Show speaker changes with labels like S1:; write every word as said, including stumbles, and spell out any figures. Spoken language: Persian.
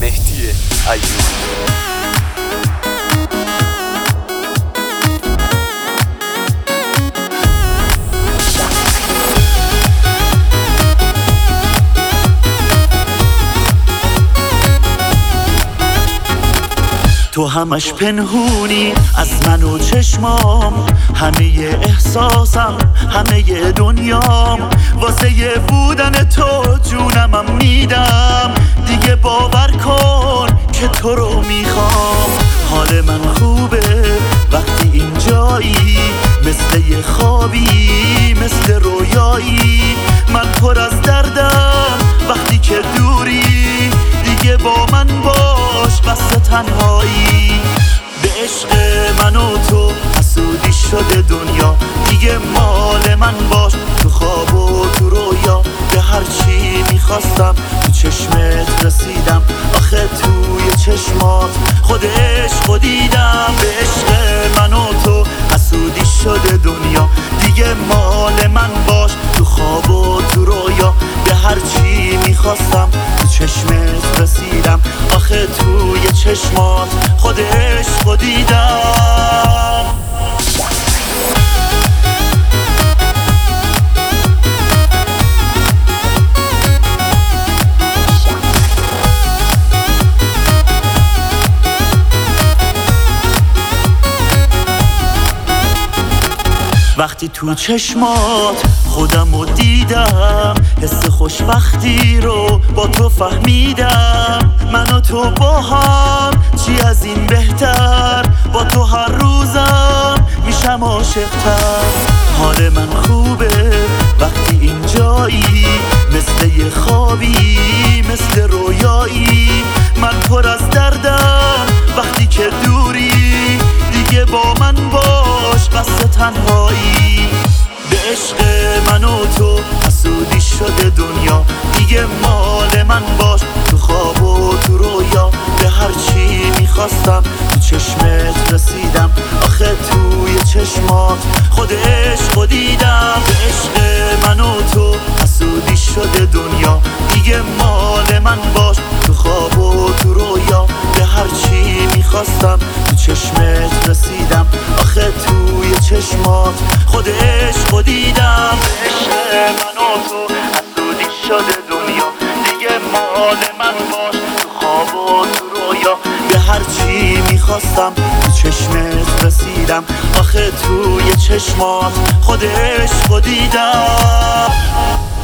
S1: مهدی ایوبی.
S2: تو همش پنهونی از من و چشمام، همه احساسم همه دنیام، واسه بودن تو جونمم میدم. دیگه باور کن که تو رو میخوام. حال من خوبه وقتی اینجایی، مثل یه خوابی مثل رویایی. من پر از دردم وقتی که دوری، دیگه با من باش بس تنهایی. به عشق من و تو حسودی شده دنیا، دیگه مال من باش تو خواب و تو رویا. به هر چی میخواستم تو چشمت رسیدم، آخه توی چشمات خود عشق دیدم. به عشق من و تو حسودی شده دنیا، دیگه مال من باش تو خواب و تو رویا. به هر چی میخواستم تو چشمت رسیدم، آخه توی چشمات خود عشق دیدم. وقتی تو چشمات خودم رو دیدم، حس خوشبختی رو با تو فهمیدم. من و تو با هم چی از این بهتر، با تو هر روزم میشم عاشق‌تر. حال من خوبه وقتی اینجایی، مثل یه خوابی مثل رویایی. من پر از دردم وقتی که دوری، دیگه با من باش بس تنهایی. به عشق من و تو حسودی شده دنیا، دیگه مال من باش تو خواب و تو رویا. به هر چی میخواستم تو چشمت رسیدم، آخه توی چشمات خود عشق دیدم. به عشق من و تو حسودی شده دنیا، دیگه مال من باش تو خواب و تو رویا. به هر چی میخواستم تو چشمت رسیدم، آخه توی چشمات خود عشق دیدم. به عشق من و تو حسودی شده دنیا، دیگه مال من باش تو خواب و تو رویا. به هر چی میخواستم تو چشمت رسیدم، آخه توی چشمات خود عشق دیدم.